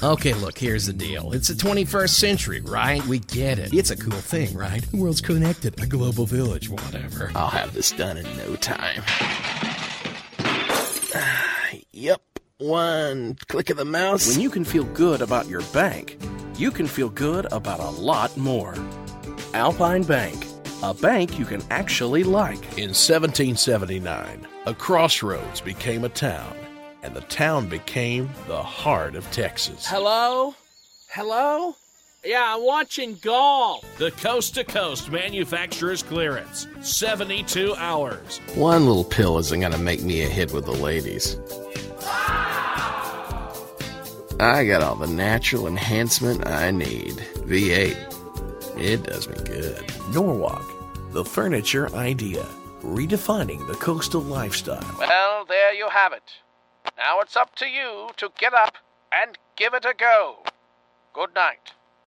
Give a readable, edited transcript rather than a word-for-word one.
Okay, look, here's the deal. It's the 21st century, right? We get it. It's a cool thing, right? The world's connected. A global village, whatever. I'll have this done in no time. Yep, one click of the mouse. When you can feel good about your bank, you can feel good about a lot more. Alpine Bank, a bank you can actually like. In 1779, a crossroads became a town, and the town became the heart of Texas. Hello? Hello? Yeah, I'm watching golf. The Coast to Coast Manufacturer's Clearance. 72 hours. One little pill isn't going to make me a hit with the ladies. I got all the natural enhancement I need. V8. It does me good. Norwalk, the furniture idea, redefining the coastal lifestyle. Well, there you have it. Now it's up to you to get up and give it a go. Good night.